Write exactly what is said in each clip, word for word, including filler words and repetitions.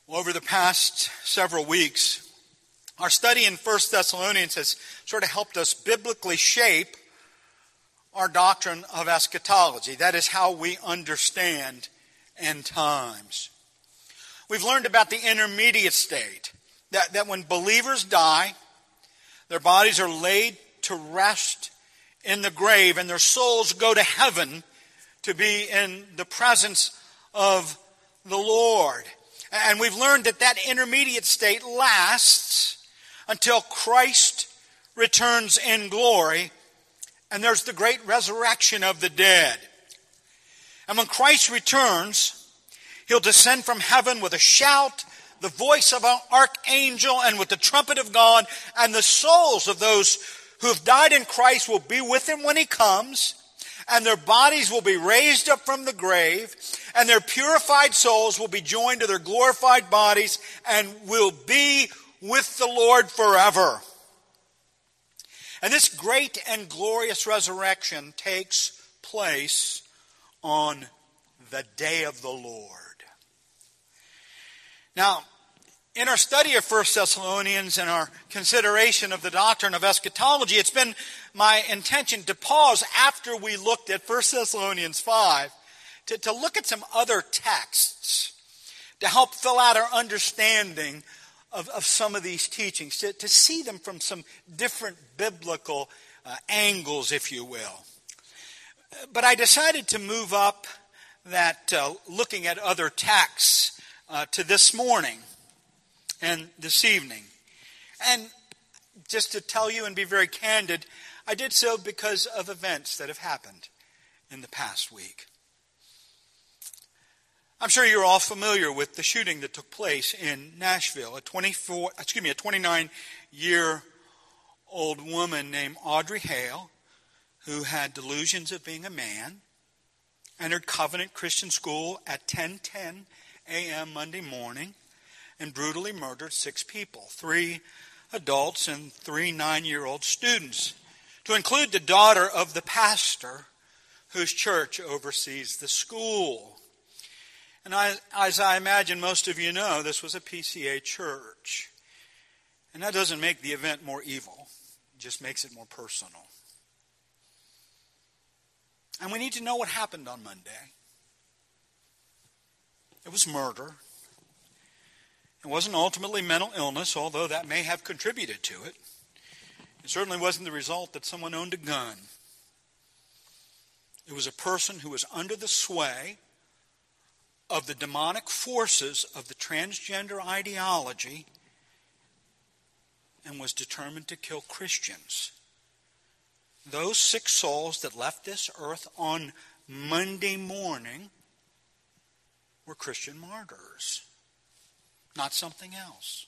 Well, over the past several weeks, our study in First Thessalonians has sort of helped us biblically shape our doctrine of eschatology. That is how we understand end times. We've learned about the intermediate state, that, that when believers die, their bodies are laid to rest in the grave and their souls go to heaven to be in the presence of the Lord. And we've learned that that intermediate state lasts until Christ returns in glory, and there's the great resurrection of the dead. And when Christ returns, he'll descend from heaven with a shout, the voice of an archangel, and with the trumpet of God, and the souls of those who have died in Christ will be with him when he comes, and their bodies will be raised up from the grave, and their purified souls will be joined to their glorified bodies and will be with the Lord forever. And this great and glorious resurrection takes place on the day of the Lord. Now, in our study of First Thessalonians and our consideration of the doctrine of eschatology, it's been my intention to pause after we looked at First Thessalonians five to, to look at some other texts to help fill out our understanding of, of some of these teachings, to, to see them from some different biblical uh, angles, if you will. But I decided to move up that uh, looking at other texts uh, to this morning and this evening. And just to tell you and be very candid, I did so because of events that have happened in the past week. I'm sure you're all familiar with the shooting that took place in Nashville. A twenty-four, excuse me, a twenty-nine-year-old woman named Audrey Hale, who had delusions of being a man, entered Covenant Christian School at ten ten a.m. Monday morning and brutally murdered six people, three adults and three nine-year-old students, to include the daughter of the pastor whose church oversees the school. And I, as I imagine most of you know, this was a P C A church. And that doesn't make the event more evil. It just makes it more personal. And we need to know what happened on Monday. It was murder. It wasn't ultimately mental illness, although that may have contributed to it. It certainly wasn't the result that someone owned a gun. It was a person who was under the sway of the demonic forces of the transgender ideology and was determined to kill Christians. Those six souls that left this earth on Monday morning were Christian martyrs, not something else.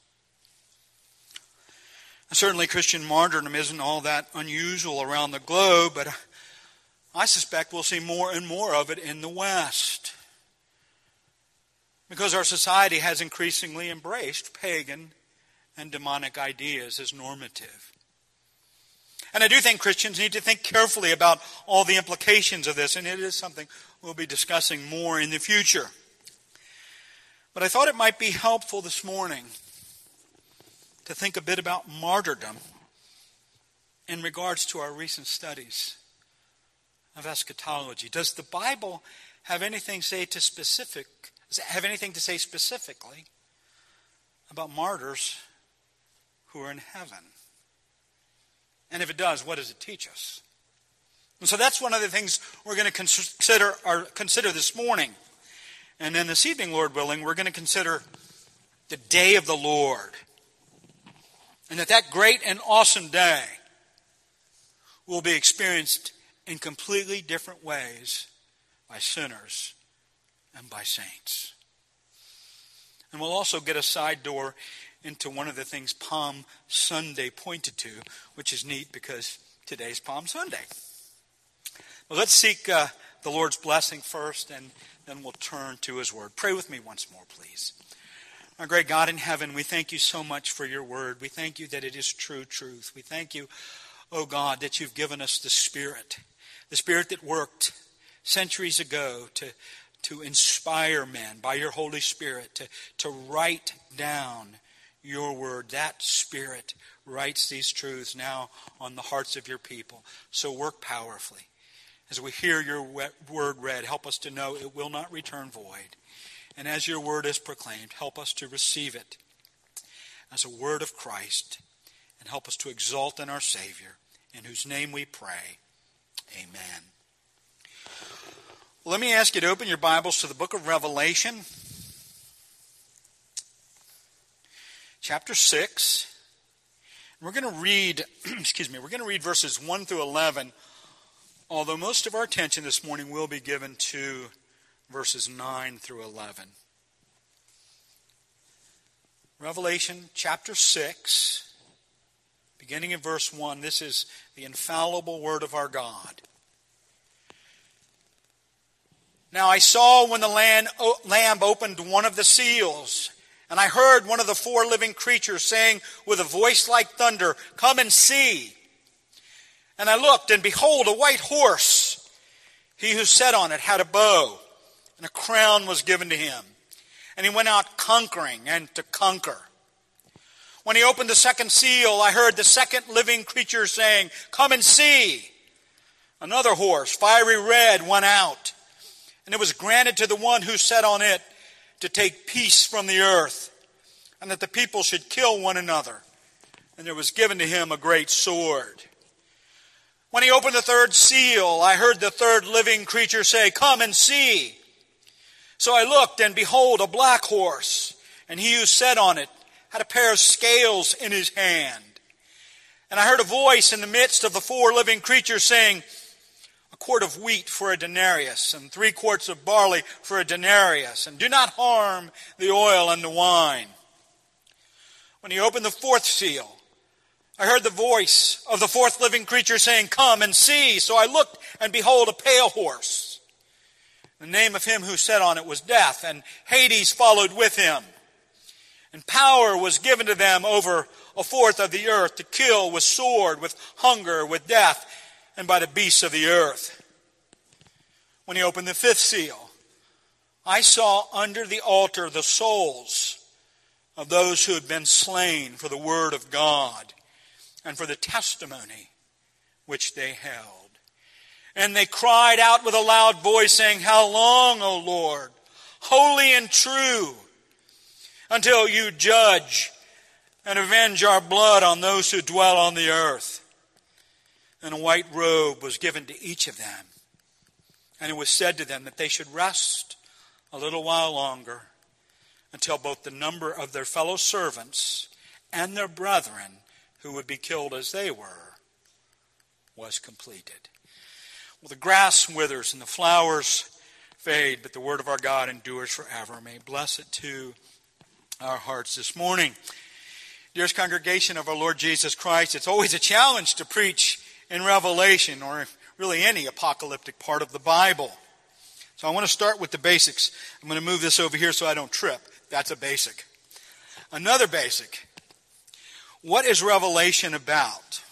And certainly Christian martyrdom isn't all that unusual around the globe, but I suspect we'll see more and more of it in the West, because our society has increasingly embraced pagan and demonic ideas as normative. And I do think Christians need to think carefully about all the implications of this, and it is something we'll be discussing more in the future. But I thought it might be helpful this morning to think a bit about martyrdom in regards to our recent studies of eschatology. Does the Bible have anything say to specific have anything to say specifically about martyrs who are in heaven? And if it does, what does it teach us? And so that's one of the things we're going to consider or consider this morning. And then this evening, Lord willing, we're going to consider the day of the Lord. And that that great and awesome day will be experienced in completely different ways by sinners and by saints. And we'll also get a side door into one of the things Palm Sunday pointed to, which is neat because today's Palm Sunday. Well, let's seek uh, the Lord's blessing first, and then we'll turn to His Word. Pray with me once more, please. Our great God in heaven, we thank you so much for your Word. We thank you that it is true truth. We thank you, oh God, that you've given us the Spirit, the Spirit that worked centuries ago to to inspire men by your Holy Spirit to, to write down your word. That Spirit writes these truths now on the hearts of your people. So work powerfully. As we hear your word read, help us to know it will not return void. And as your word is proclaimed, help us to receive it as a word of Christ, and help us to exalt in our Savior, in whose name we pray. Amen. Well, let me ask you to open your Bibles to the book of Revelation, chapter six. We're going to read, excuse me, we're going to read verses one through eleven, although most of our attention this morning will be given to verses nine through eleven. Revelation chapter six, beginning in verse one. This is the infallible word of our God. Now I saw when the Lamb opened one of the seals, and I heard one of the four living creatures saying with a voice like thunder, "Come and see." And I looked, and behold, a white horse. He who sat on it had a bow, and a crown was given to him. And he went out conquering and to conquer. When he opened the second seal, I heard the second living creature saying, "Come and see." Another horse, fiery red, went out. And it was granted to the one who sat on it to take peace from the earth, and that the people should kill one another. And there was given to him a great sword. When he opened the third seal, I heard the third living creature say, "Come and see." So I looked, and behold, a black horse, and he who sat on it had a pair of scales in his hand. And I heard a voice in the midst of the four living creatures saying, "A quart of wheat for a denarius, and three quarts of barley for a denarius, and do not harm the oil and the wine." When he opened the fourth seal, I heard the voice of the fourth living creature saying, "Come and see." So I looked, and behold, a pale horse. The name of him who sat on it was Death, and Hades followed with him. And power was given to them over a fourth of the earth to kill with sword, with hunger, with death, and by the beasts of the earth. When he opened the fifth seal, I saw under the altar the souls of those who had been slain for the word of God and for the testimony which they held. And they cried out with a loud voice, saying, "How long, O Lord, holy and true, until you judge and avenge our blood on those who dwell on the earth?" And a white robe was given to each of them. And it was said to them that they should rest a little while longer, until both the number of their fellow servants and their brethren who would be killed as they were was completed. Well, the grass withers and the flowers fade, but the word of our God endures forever. May bless it to our hearts this morning. Dearest congregation of our Lord Jesus Christ, it's always a challenge to preach in Revelation, or really any apocalyptic part of the Bible. So I want to start with the basics. I'm going to move this over here so I don't trip. That's a basic. Another basic. What is Revelation about?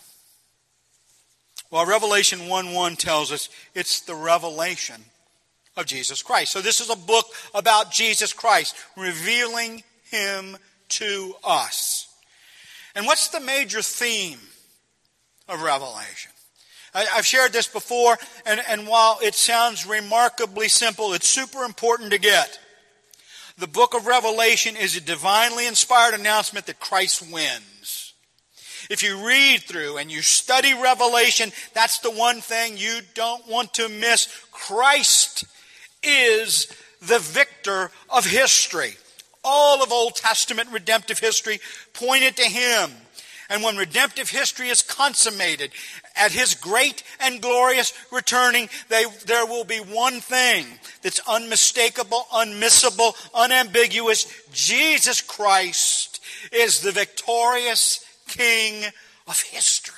Well, Revelation one one tells us it's the revelation of Jesus Christ. So this is a book about Jesus Christ, revealing him to us. And what's the major theme of Revelation? I, I've shared this before, and, and while it sounds remarkably simple, it's super important to get. The book of Revelation is a divinely inspired announcement that Christ wins. If you read through and you study Revelation, that's the one thing you don't want to miss. Christ is the victor of history. All of Old Testament redemptive history pointed to him. And when redemptive history is consummated, at his great and glorious returning, they, there will be one thing that's unmistakable, unmissable, unambiguous. Jesus Christ is the victorious King of history.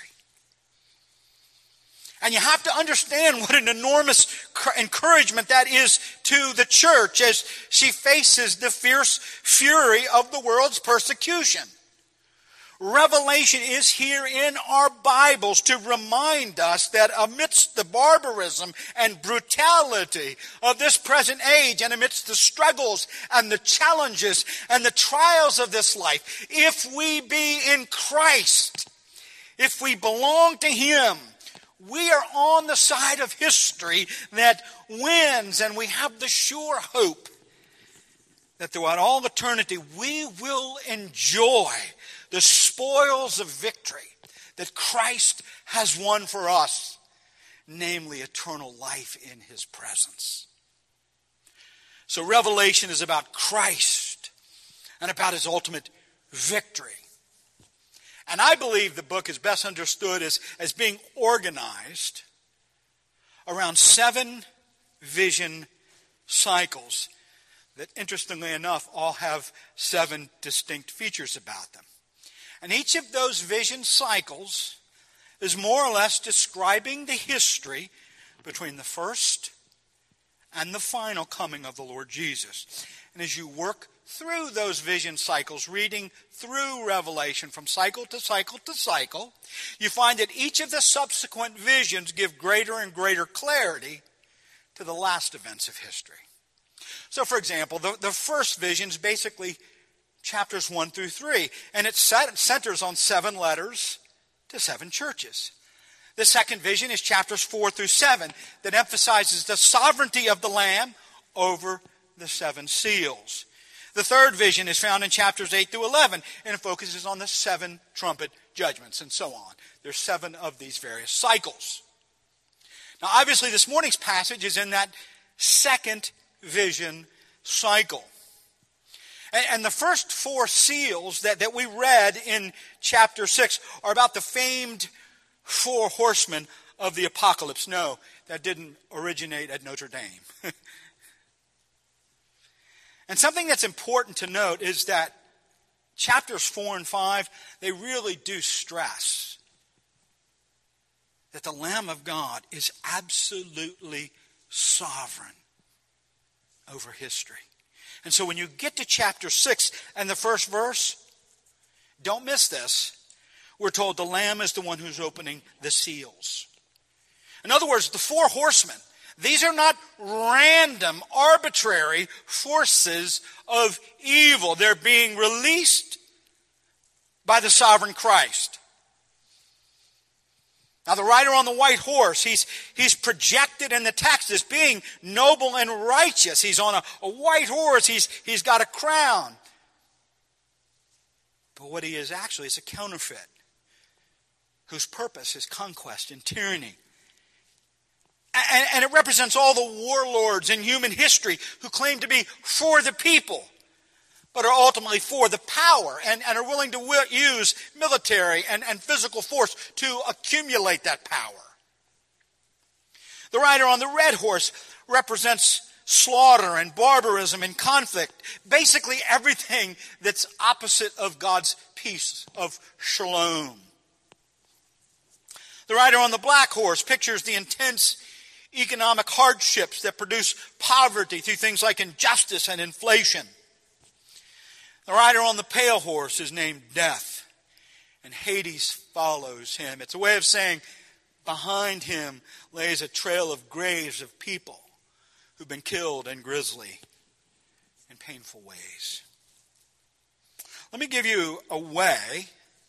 And you have to understand what an enormous encouragement that is to the church as she faces the fierce fury of the world's persecution. Revelation is here in our Bibles to remind us that amidst the barbarism and brutality of this present age, and amidst the struggles and the challenges and the trials of this life, if we be in Christ, if we belong to Him, we are on the side of history that wins, and we have the sure hope that throughout all eternity we will enjoy the spoils of victory that Christ has won for us, namely eternal life in His presence. So Revelation is about Christ and about His ultimate victory. And I believe the book is best understood as, as being organized around seven vision cycles that, interestingly enough, all have seven distinct features about them. And each of those vision cycles is more or less describing the history between the first and the final coming of the Lord Jesus. And as you work through those vision cycles, reading through Revelation from cycle to cycle to cycle, you find that each of the subsequent visions give greater and greater clarity to the last events of history. So, for example, the, the first vision is basically chapters one through three, and it centers on seven letters to seven churches. The second vision is chapters four through seven, that emphasizes the sovereignty of the Lamb over the seven seals. The third vision is found in chapters eight through eleven, and it focuses on the seven trumpet judgments, and so on. There's seven of these various cycles. Now, obviously, this morning's passage is in that second vision cycle. And the first four seals that, that we read in chapter six are about the famed four horsemen of the apocalypse. No, that didn't originate at Notre Dame. And something that's important to note is that chapters four and five, they really do stress that the Lamb of God is absolutely sovereign over history. And so when you get to chapter six and the first verse, don't miss this. We're told the Lamb is the one who's opening the seals. In other words, the four horsemen, these are not random, arbitrary forces of evil. They're being released by the sovereign Christ. Now, the rider on the white horse, he's, he's projected in the text as being noble and righteous. He's on a, a white horse. He's, he's got a crown. But what he is actually is a counterfeit, whose purpose is conquest and tyranny. And, and it represents all the warlords in human history who claim to be for the people, but are ultimately for the power and, and are willing to w- use military and, and physical force to accumulate that power. The rider on the red horse represents slaughter and barbarism and conflict, basically everything that's opposite of God's peace, of shalom. The rider on the black horse pictures the intense economic hardships that produce poverty through things like injustice and inflation. The rider on the pale horse is named Death, and Hades follows him. It's a way of saying behind him lays a trail of graves of people who've been killed in grisly and painful ways. Let me give you a way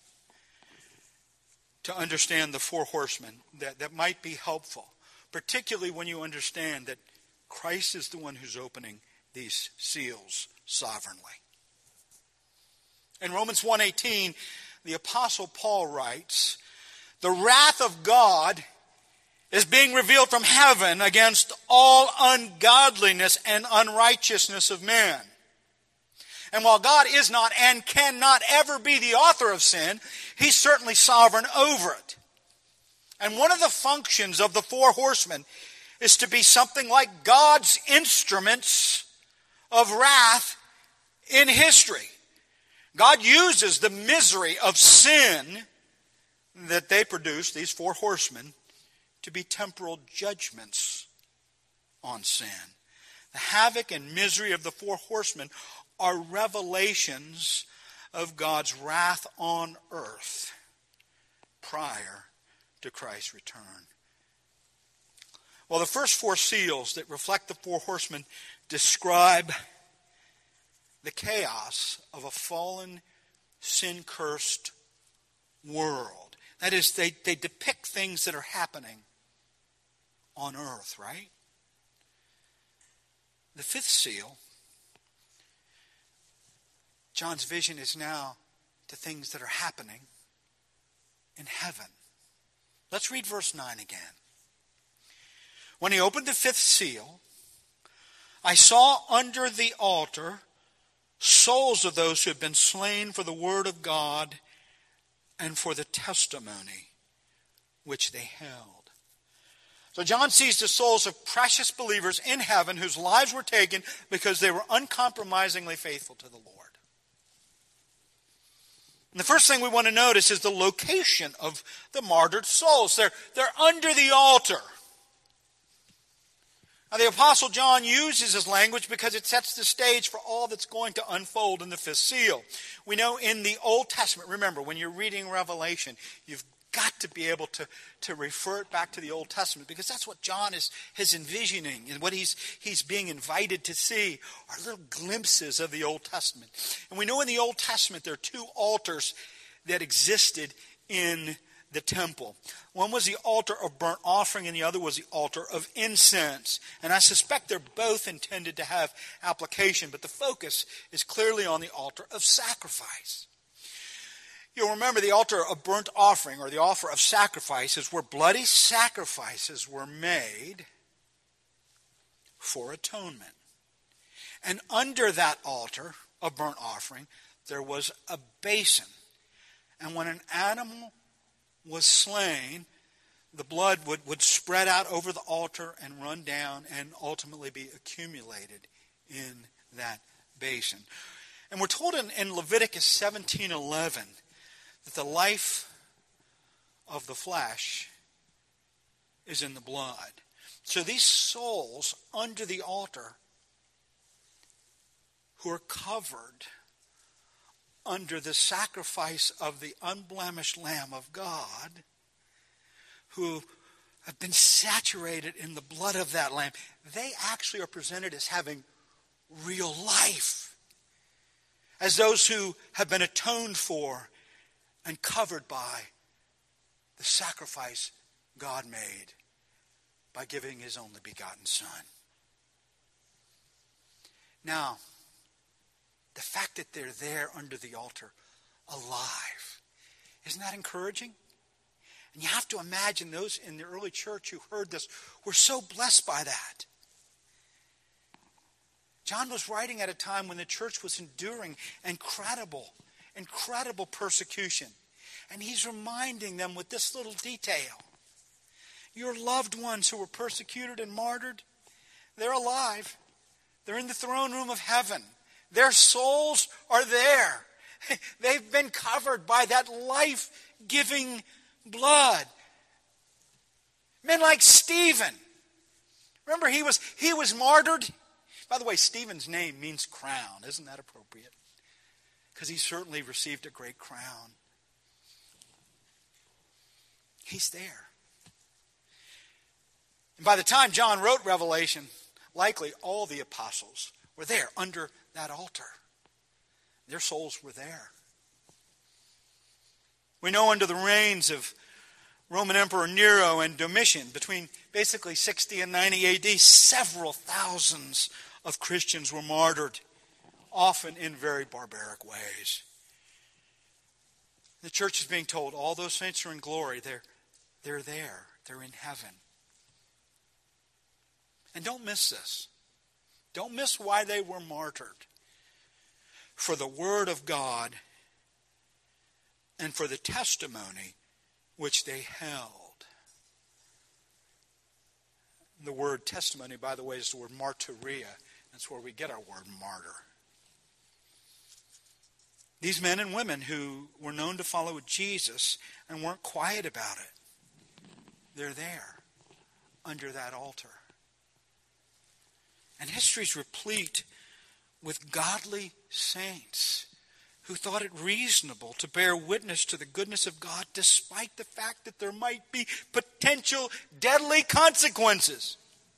to understand the four horsemen that, that might be helpful, particularly when you understand that Christ is the one who's opening these seals sovereignly. In Romans one eighteen, the Apostle Paul writes, "The wrath of God is being revealed from heaven against all ungodliness and unrighteousness of men." And while God is not and cannot ever be the author of sin, He's certainly sovereign over it. And one of the functions of the four horsemen is to be something like God's instruments of wrath in history. God uses the misery of sin that they produce, these four horsemen, to be temporal judgments on sin. The havoc and misery of the four horsemen are revelations of God's wrath on earth prior to Christ's return. Well, the first four seals that reflect the four horsemen describe the chaos of a fallen, sin-cursed world. That is, they, they depict things that are happening on earth, right? The fifth seal, John's vision is now to things that are happening in heaven. Let's read verse nine again. When he opened the fifth seal, I saw under the altar souls of those who had been slain for the word of God and for the testimony which they held. So John sees the souls of precious believers in heaven whose lives were taken because they were uncompromisingly faithful to the Lord. And the first thing we want to notice is the location of the martyred souls. They're, they're under the altar. Now, the Apostle John uses his language because it sets the stage for all that's going to unfold in the fifth seal. We know in the Old Testament, remember, when you're reading Revelation, you've got to be able to, to refer it back to the Old Testament because that's what John is, is envisioning and what he's, he's being invited to see are little glimpses of the Old Testament. And we know in the Old Testament there are two altars that existed in the temple. One was the altar of burnt offering and the other was the altar of incense. And I suspect they're both intended to have application, but the focus is clearly on the altar of sacrifice. You'll remember the altar of burnt offering or the offer of sacrifice is where bloody sacrifices were made for atonement. And under that altar of burnt offering, there was a basin. And when an animal was slain, the blood would, would spread out over the altar and run down and ultimately be accumulated in that basin. And we're told in, in Leviticus seventeen eleven that the life of the flesh is in the blood. So these souls under the altar who are covered under the sacrifice of the unblemished Lamb of God, who have been saturated in the blood of that Lamb, they actually are presented as having real life, as those who have been atoned for and covered by the sacrifice God made by giving his only begotten Son. Now, the fact that they're there under the altar, alive, isn't that encouraging? And you have to imagine those in the early church who heard this were so blessed by that. John was writing at a time when the church was enduring incredible, incredible persecution. And he's reminding them with this little detail. Your loved ones who were persecuted and martyred, they're alive. They're in the throne room of heaven. Their souls are there. They've been covered by that life-giving blood. Men like Stephen. Remember, he was, he was martyred. By the way, Stephen's name means crown. Isn't that appropriate? Because he certainly received a great crown. He's there. And by the time John wrote Revelation, likely all the apostles were there under that altar. Their souls were there. We know under the reigns of Roman Emperor Nero and Domitian, between basically sixty and ninety A D, several thousands of Christians were martyred, often in very barbaric ways. The church is being told all those saints are in glory. They're, they're there. They're in heaven. And don't miss this. Don't miss why they were martyred. For the word of God and for the testimony which they held. The word testimony, by the way, is the word martyria. That's where we get our word martyr. These men and women who were known to follow Jesus and weren't quiet about it, they're there under that altar. And history is replete with godly saints who thought it reasonable to bear witness to the goodness of God despite the fact that there might be potential deadly consequences.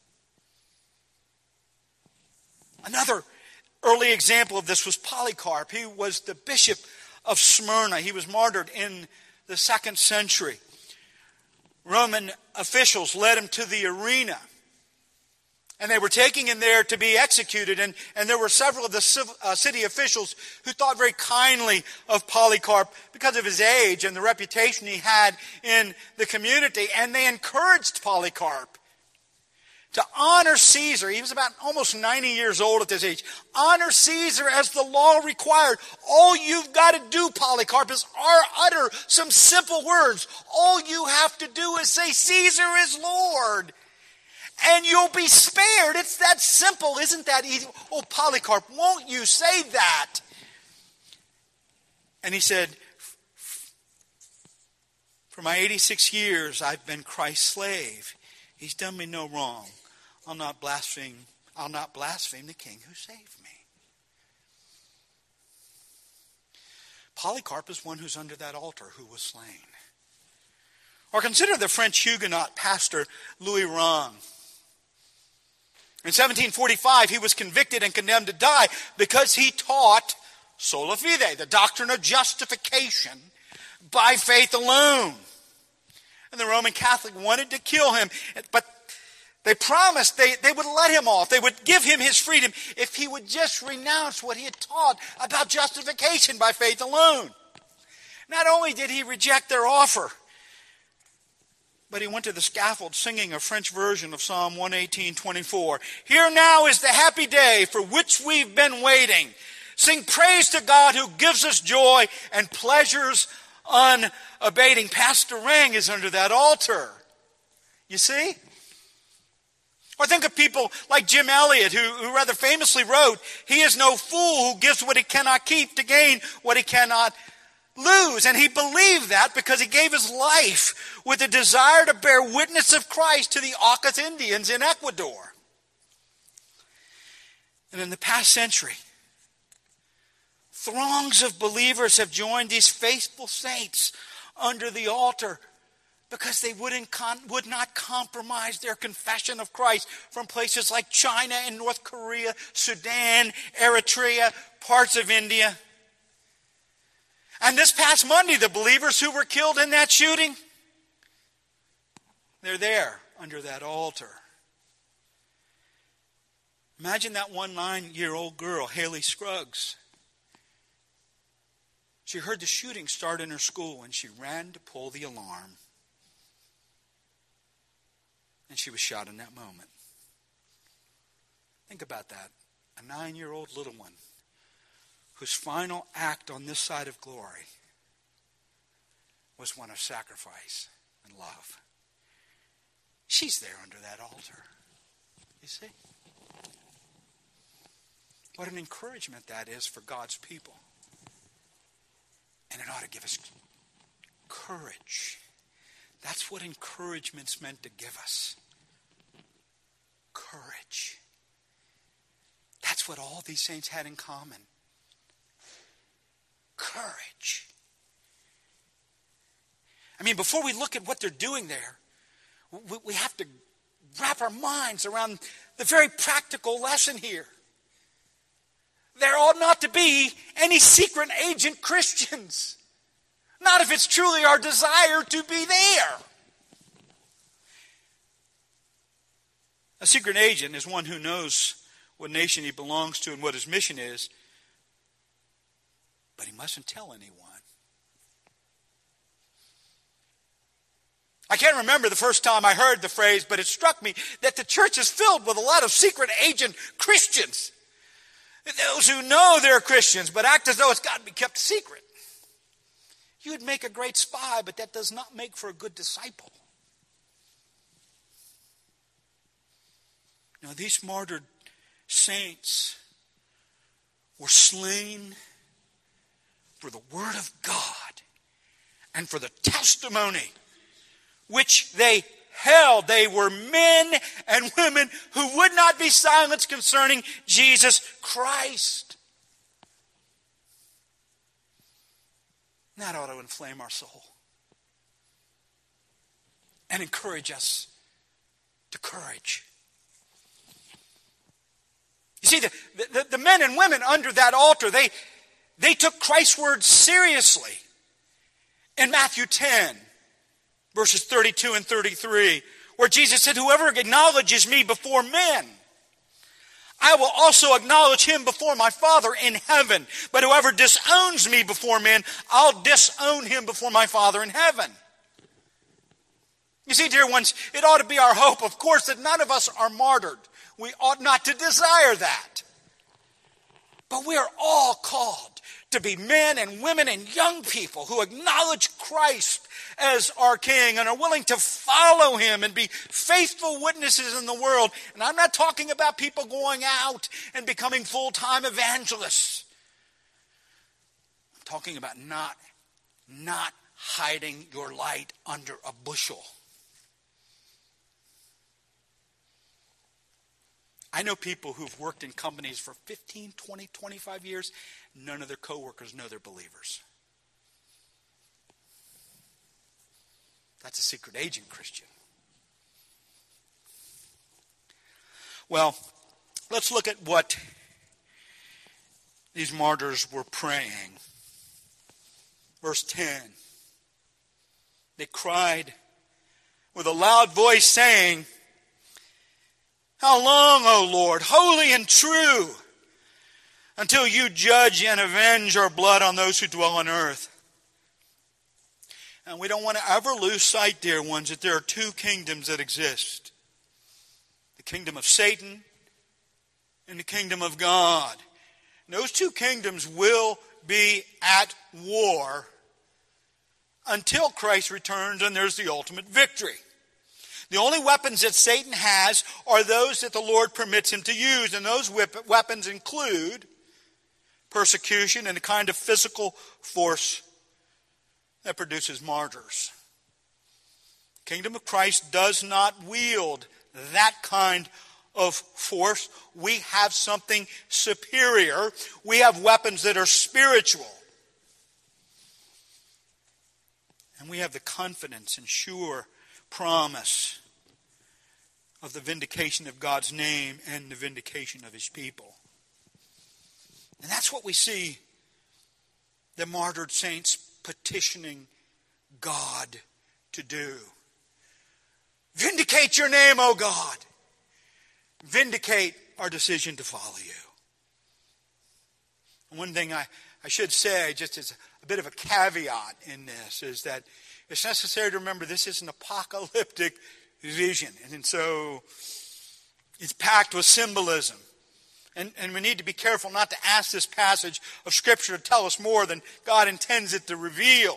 Another early example of this was Polycarp. He was the bishop of Smyrna. He was martyred in the second century. Roman officials led him to the arena, and they were taking him there to be executed. And, and there were several of the civil, uh, city officials who thought very kindly of Polycarp because of his age and the reputation he had in the community. And they encouraged Polycarp to honor Caesar. He was about almost ninety years old at this age. Honor Caesar as the law required. All you've got to do, Polycarp, is utter some simple words. All you have to do is say, Caesar is Lord, and you'll be spared. It's that simple. Isn't that easy? Oh, Polycarp, won't you say that? And he said, for my eighty-six years, I've been Christ's slave. He's done me no wrong. I'll not blaspheme, I'll not blaspheme the King who saved me. Polycarp is one who's under that altar who was slain. Or consider the French Huguenot pastor Louis Rang. In seventeen forty-five, he was convicted and condemned to die because he taught sola fide, the doctrine of justification by faith alone. And the Roman Catholic wanted to kill him, but they promised they, they would let him off. They would give him his freedom if he would just renounce what he had taught about justification by faith alone. Not only did he reject their offer, but he went to the scaffold singing a French version of Psalm one eighteen twenty-four. Here now is the happy day for which we've been waiting. Sing praise to God who gives us joy and pleasures unabating. Pastor Rang is under that altar. You see? Or think of people like Jim Elliot, who, who rather famously wrote, he is no fool who gives what he cannot keep to gain what he cannot lose. And he believed that because he gave his life with a desire to bear witness of Christ to the Aucas Indians in Ecuador. And in the past century, throngs of believers have joined these faithful saints under the altar because they wouldn't con- would not compromise their confession of Christ from places like China and North Korea, Sudan, Eritrea, parts of India. And this past Monday, the believers who were killed in that shooting, they're there under that altar. Imagine that one nine-year-old girl, Haley Scruggs. She heard the shooting start in her school and she ran to pull the alarm. And she was shot in that moment. Think about that. A nine-year-old little one whose final act on this side of glory was one of sacrifice and love. She's there under that altar. You see? What an encouragement that is for God's people. And it ought to give us courage. That's what encouragement's meant to give us. Courage. That's what all these saints had in common. Courage. I mean, before we look at what they're doing there, we have to wrap our minds around the very practical lesson here. There ought not to be any secret agent Christians. Not if it's truly our desire to be there. A secret agent is one who knows what nation he belongs to and what his mission is, but he mustn't tell anyone. I can't remember the first time I heard the phrase, but it struck me that the church is filled with a lot of secret agent Christians. Those who know they're Christians, but act as though it's got to be kept secret. You would make a great spy, but that does not make for a good disciple. Now, these martyred saints were slain for the word of God and for the testimony which they held. They were men and women who would not be silenced concerning Jesus Christ. That ought to inflame our soul and encourage us to courage. You see, the, the, the men and women under that altar, they, they took Christ's words seriously. In Matthew ten, verses thirty-two and thirty-three, where Jesus said, whoever acknowledges me before men, I will also acknowledge him before my Father in heaven. But whoever disowns me before men, I'll disown him before my Father in heaven. You see, dear ones, it ought to be our hope, of course, that none of us are martyred. We ought not to desire that. But we are all called to be men and women and young people who acknowledge Christ as our King and are willing to follow him and be faithful witnesses in the world. And I'm not talking about people going out and becoming full-time evangelists. I'm talking about not, not hiding your light under a bushel. I know people who've worked in companies for fifteen, twenty, twenty-five years. None of their coworkers know they're believers. That's a secret agent Christian. Well, let's look at what these martyrs were praying. Verse ten. They cried with a loud voice saying, how long, O Lord, holy and true, until you judge and avenge our blood on those who dwell on earth? And we don't want to ever lose sight, dear ones, that there are two kingdoms that exist. The kingdom of Satan and the kingdom of God. And those two kingdoms will be at war until Christ returns and there's the ultimate victory. The only weapons that Satan has are those that the Lord permits him to use. And those weapons include persecution and a kind of physical force that produces martyrs. The kingdom of Christ does not wield that kind of force. We have something superior. We have weapons that are spiritual. And we have the confidence and sure promise of the vindication of God's name and the vindication of his people. And that's what we see the martyred saints petitioning God to do. Vindicate your name, O God. Vindicate our decision to follow you. And one thing I, I should say, just as a bit of a caveat in this, is that it's necessary to remember this is an apocalyptic vision. And so it's packed with symbolism. And, and we need to be careful not to ask this passage of Scripture to tell us more than God intends it to reveal.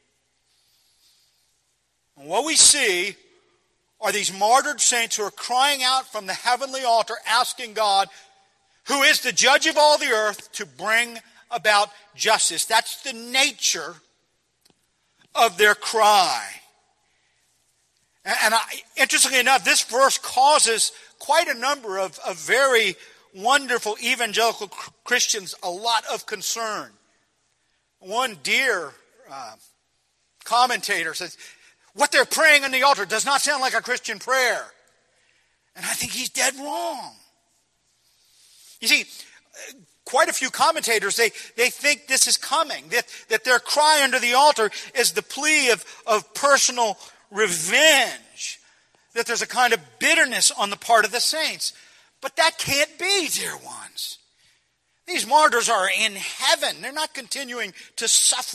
And what we see are these martyred saints who are crying out from the heavenly altar, asking God, who is the judge of all the earth, to bring about justice. That's the nature of their cry. And I, interestingly enough, this verse causes quite a number of, of very wonderful evangelical Christians a lot of concern. One dear uh, commentator says, what they're praying on the altar does not sound like a Christian prayer. And I think he's dead wrong. You see, quite a few commentators, they, they think this is coming, that, that their cry under the altar is the plea of, of personal revenge, that there's a kind of bitterness on the part of the saints. But that can't be, dear ones. These martyrs are in heaven. They're not continuing to suffer.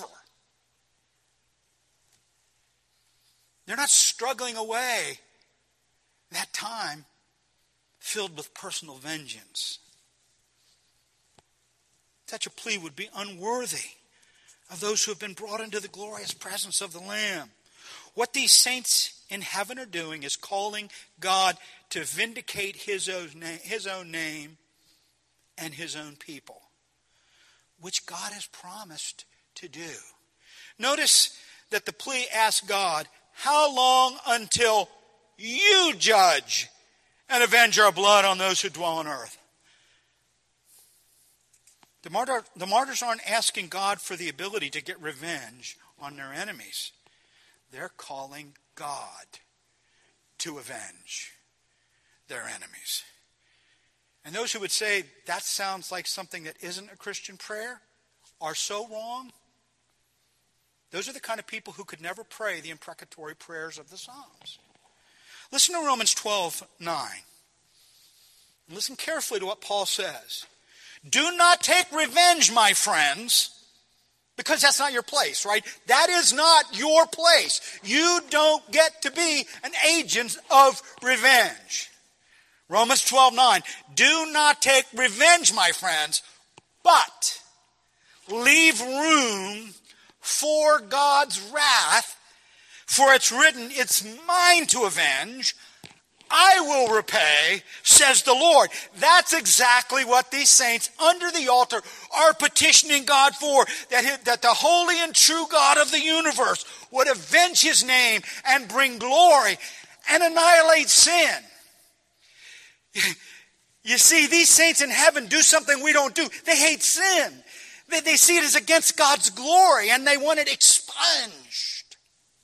They're not struggling away that time filled with personal vengeance. Such a plea would be unworthy of those who have been brought into the glorious presence of the Lamb. What these saints in heaven are doing is calling God to vindicate his own name, his own name and his own people, which God has promised to do. Notice that the plea asks God, how long until you judge and avenge our blood on those who dwell on earth? The, martyr, the martyrs aren't asking God for the ability to get revenge on their enemies. They're calling God to avenge their enemies. And those who would say that sounds like something that isn't a Christian prayer are so wrong. Those are the kind of people who could never pray the imprecatory prayers of the Psalms. Listen to Romans twelve nine. And listen carefully to what Paul says. Do not take revenge, my friends, because that's not your place, right? That is not your place. You don't get to be an agent of revenge. Romans twelve nine. Do not take revenge, my friends, but leave room for God's wrath, for it's written, it's mine to avenge. I will repay, says the Lord. That's exactly what these saints under the altar are petitioning God for, that, he, that the holy and true God of the universe would avenge his name and bring glory and annihilate sin. You see, these saints in heaven do something we don't do. They hate sin. They, they see it as against God's glory, and they want it expunged.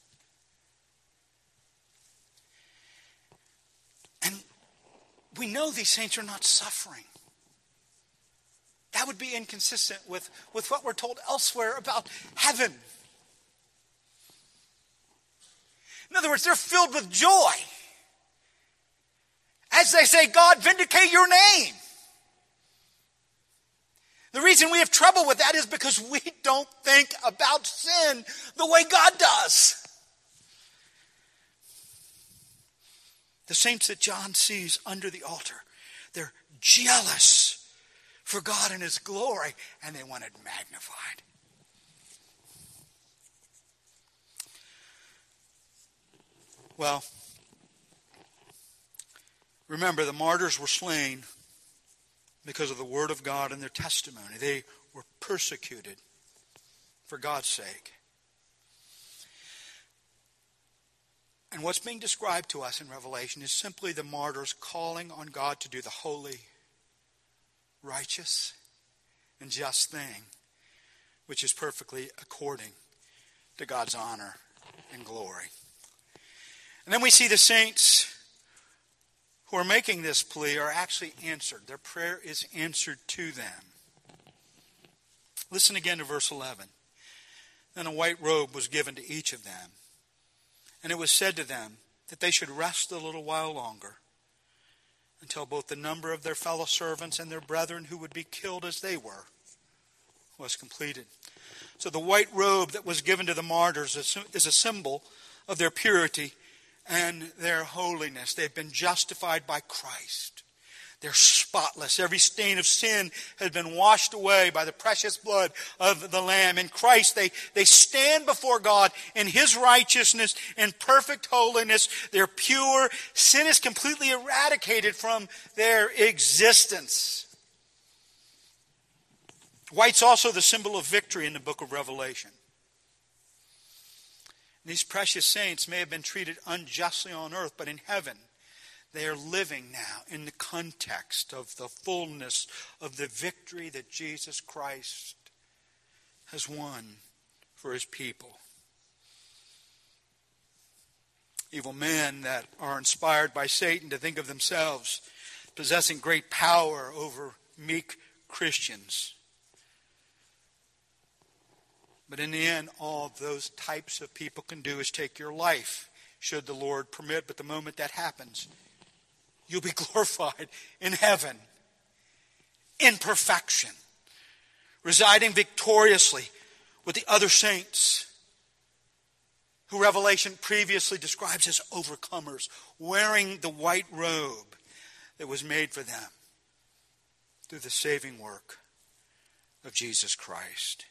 And we know these saints are not suffering. That would be inconsistent with, with what we're told elsewhere about heaven. In other words, they're filled with joy as they say, God, vindicate your name. The reason we have trouble with that is because we don't think about sin the way God does. The saints that John sees under the altar, they're jealous for God and his glory, and they want it magnified. Well, remember, the martyrs were slain because of the word of God and their testimony. They were persecuted for God's sake. And what's being described to us in Revelation is simply the martyrs calling on God to do the holy, righteous, and just thing, which is perfectly according to God's honor and glory. And then we see the saints who are making this plea are actually answered. Their prayer is answered to them. Listen again to verse eleven. Then a white robe was given to each of them, and it was said to them that they should rest a little while longer, until both the number of their fellow servants and their brethren who would be killed as they were was completed. So the white robe that was given to the martyrs is a symbol of their purity and their holiness. They've been justified by Christ. They're spotless. Every stain of sin has been washed away by the precious blood of the Lamb. In Christ, they, they stand before God in his righteousness, in perfect holiness. They're pure. Sin is completely eradicated from their existence. White's also the symbol of victory in the book of Revelation. These precious saints may have been treated unjustly on earth, but in heaven they are living now in the context of the fullness of the victory that Jesus Christ has won for his people. Evil men that are inspired by Satan to think of themselves possessing great power over meek Christians. But in the end, all those types of people can do is take your life, should the Lord permit. But the moment that happens, you'll be glorified in heaven, in perfection, residing victoriously with the other saints, who Revelation previously describes as overcomers, wearing the white robe that was made for them through the saving work of Jesus Christ.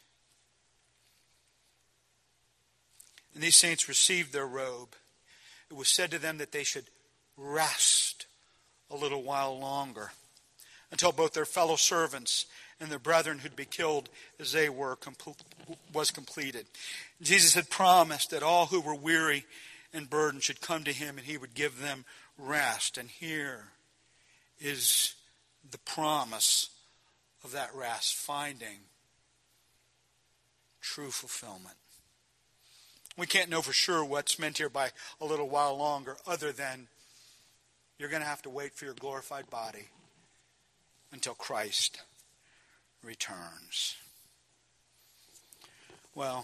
And these saints received their robe. It was said to them that they should rest a little while longer, until both their fellow servants and their brethren who'd be killed as they were was completed. Jesus had promised that all who were weary and burdened should come to him, and he would give them rest. And here is the promise of that rest, finding true fulfillment. We can't know for sure what's meant here by a little while longer, other than you're going to have to wait for your glorified body until Christ returns. Well,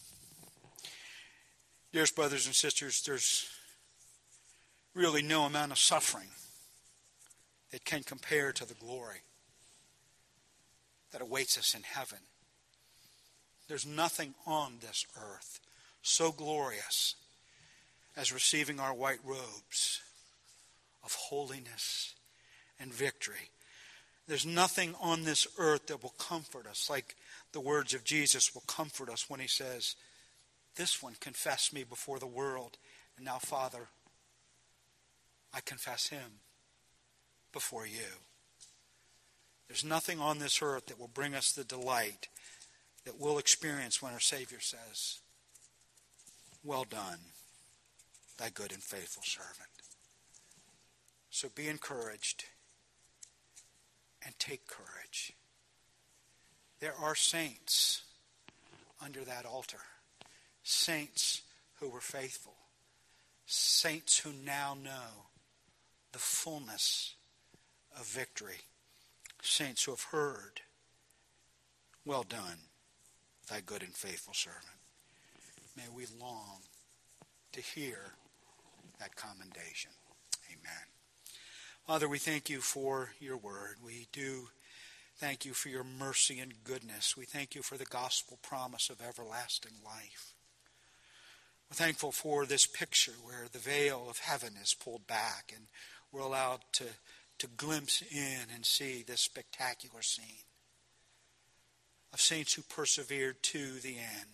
dearest brothers and sisters, there's really no amount of suffering that can compare to the glory that awaits us in heaven. There's nothing on this earth so glorious as receiving our white robes of holiness and victory. There's nothing on this earth that will comfort us like the words of Jesus will comfort us when he says, this one confessed me before the world, and now, Father, I confess him before you. There's nothing on this earth that will bring us the delight that we'll experience when our Savior says, well done, thy good and faithful servant. So be encouraged and take courage. There are saints under that altar. Saints who were faithful. Saints who now know the fullness of victory. Saints who have heard, well done, thy good and faithful servant. May we long to hear that commendation. Amen. Father, we thank you for your word. We do thank you for your mercy and goodness. We thank you for the gospel promise of everlasting life. We're thankful for this picture where the veil of heaven is pulled back and we're allowed to, to glimpse in and see this spectacular scene of saints who persevered to the end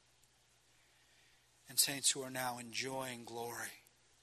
and saints who are now enjoying glory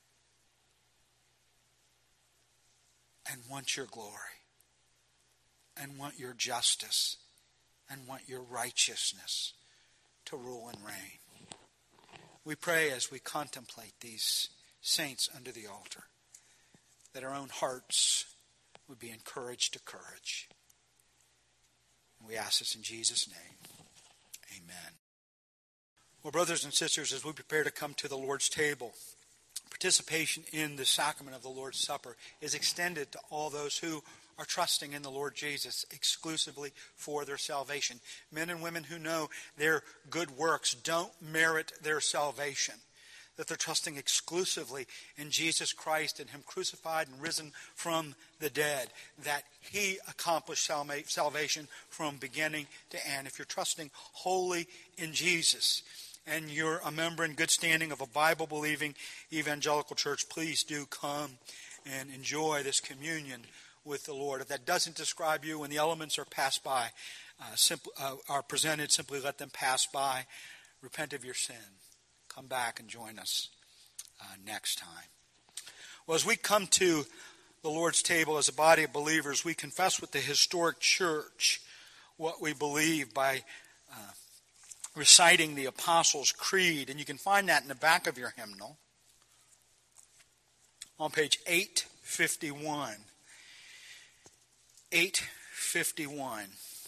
and want your glory and want your justice and want your righteousness to rule and reign. We pray as we contemplate these saints under the altar that our own hearts would be encouraged to courage. And we ask this in Jesus' name. Amen. Well, brothers and sisters, as we prepare to come to the Lord's table, participation in the sacrament of the Lord's Supper is extended to all those who are trusting in the Lord Jesus exclusively for their salvation. Men and women who know their good works don't merit their salvation, that they're trusting exclusively in Jesus Christ and him crucified and risen from the dead, that he accomplished salvation from beginning to end. If you're trusting wholly in Jesus and you're a member in good standing of a Bible-believing evangelical church, please do come and enjoy this communion with the Lord. If that doesn't describe you, when the elements are passed by, uh, simply, uh, are presented, simply let them pass by. Repent of your sin. Come back and join us uh, next time. Well, as we come to the Lord's table as a body of believers, we confess with the historic church what we believe by uh, reciting the Apostles' Creed. And you can find that in the back of your hymnal on page eight fifty-one. eight fifty-one.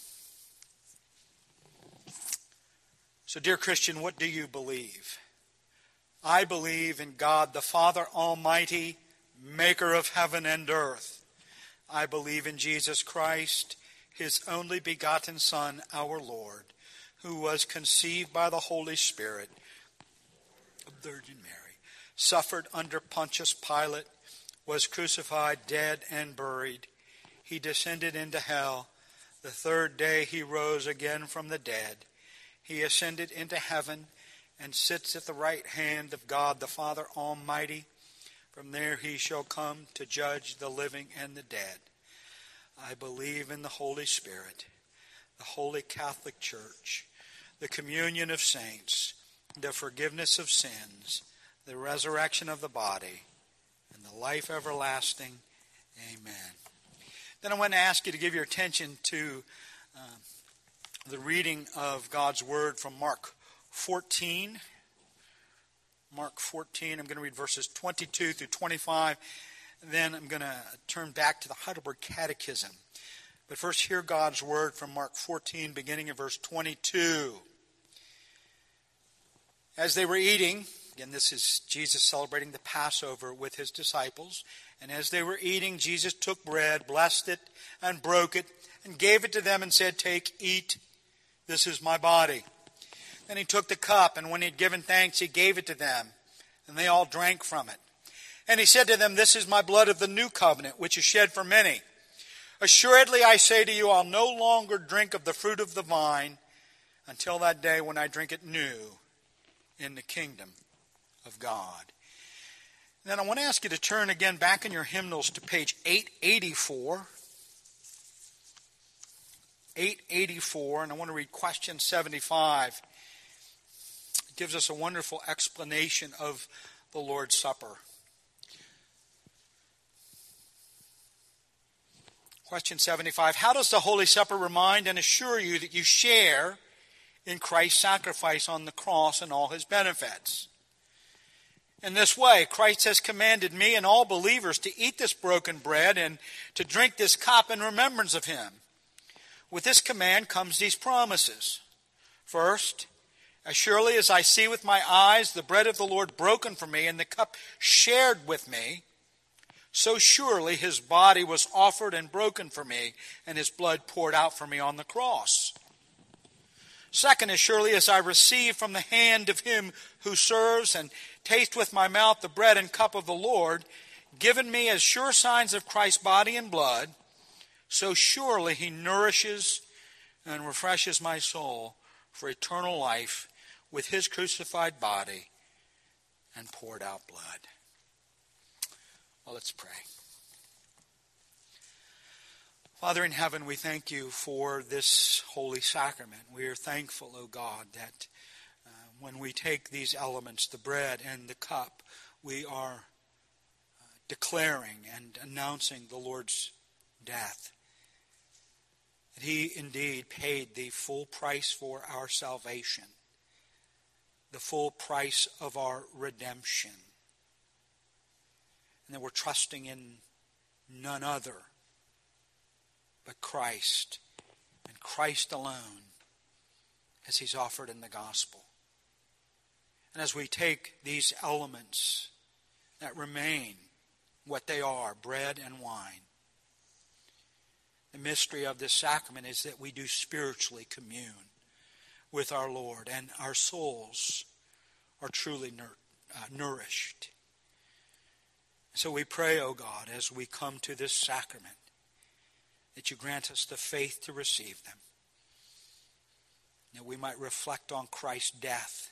So, dear Christian, what do you believe? I believe in God the Father Almighty, maker of heaven and earth. I believe in Jesus Christ, his only begotten Son, our Lord, who was conceived by the Holy Spirit of Virgin Mary, suffered under Pontius Pilate, was crucified, dead, and buried. He descended into hell. The third day he rose again from the dead. He ascended into heaven and sits at the right hand of God the Father Almighty. From there he shall come to judge the living and the dead. I believe in the Holy Spirit, the Holy Catholic Church, the communion of saints, the forgiveness of sins, the resurrection of the body, and the life everlasting. Amen. Then I want to ask you to give your attention to uh, the reading of God's Word from Mark fourteen. Mark fourteen, I'm going to read verses twenty-two through twenty-five. Then I'm going to turn back to the Heidelberg Catechism. But first, hear God's word from Mark fourteen, beginning in verse twenty-two. As they were eating, again, this is Jesus celebrating the Passover with his disciples. And as they were eating, Jesus took bread, blessed it, and broke it, and gave it to them and said, "Take, eat, this is my body." Then he took the cup, and when he had given thanks, he gave it to them, and they all drank from it. And he said to them, "This is my blood of the new covenant, which is shed for many. Assuredly, I say to you, I'll no longer drink of the fruit of the vine until that day when I drink it new in the kingdom of God." And then I want to ask you to turn again back in your hymnals to page eight eighty-four. eight eighty-four, and I want to read question seventy-five. It gives us a wonderful explanation of the Lord's Supper. Question seventy-five. How does the Holy Supper remind and assure you that you share in Christ's sacrifice on the cross and all his benefits? In this way, Christ has commanded me and all believers to eat this broken bread and to drink this cup in remembrance of him. With this command comes these promises. First, as surely as I see with my eyes the bread of the Lord broken for me and the cup shared with me, so surely his body was offered and broken for me, and his blood poured out for me on the cross. Second, as surely as I receive from the hand of him who serves and taste with my mouth the bread and cup of the Lord, given me as sure signs of Christ's body and blood, so surely he nourishes and refreshes my soul for eternal life with his crucified body and poured out blood. Well, let's pray. Father in heaven, we thank you for this holy sacrament. We are thankful, O God, that uh, when we take these elements, the bread and the cup, we are uh, declaring and announcing the Lord's death. That he indeed paid the full price for our salvation, the full price of our redemption, and that we're trusting in none other but Christ, and Christ alone, as he's offered in the gospel. And as we take these elements that remain what they are, bread and wine, the mystery of this sacrament is that we do spiritually commune with our Lord, and our souls are truly nur- uh, nourished. So we pray, O God, as we come to this sacrament, that you grant us the faith to receive them, that we might reflect on Christ's death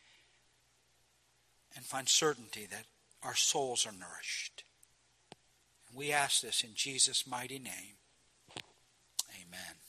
and find certainty that our souls are nourished. And we ask this in Jesus' mighty name. Amen.